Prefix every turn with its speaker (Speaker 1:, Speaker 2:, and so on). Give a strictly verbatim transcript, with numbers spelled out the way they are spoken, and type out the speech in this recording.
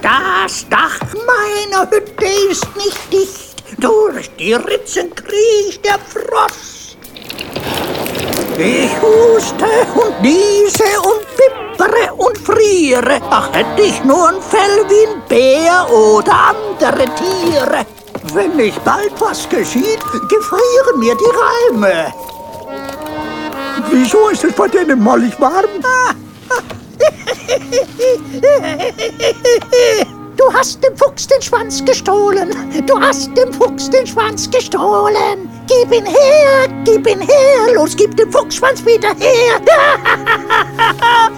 Speaker 1: Das Dach meiner Hütte ist nicht dicht, durch die Ritzen kriecht der Frost. Ich huste und niese und bibbere und friere, ach, hätte ich nur ein Fell wie ein Bär oder andere Tiere. Wenn nicht bald was geschieht, gefrieren mir die Reime.
Speaker 2: Wieso ist es bei denen mollig warm?
Speaker 1: Du hast dem Fuchs den Schwanz gestohlen. Du hast dem Fuchs den Schwanz gestohlen. Gib ihn her, gib ihn her. Los, gib den Fuchsschwanz wieder her.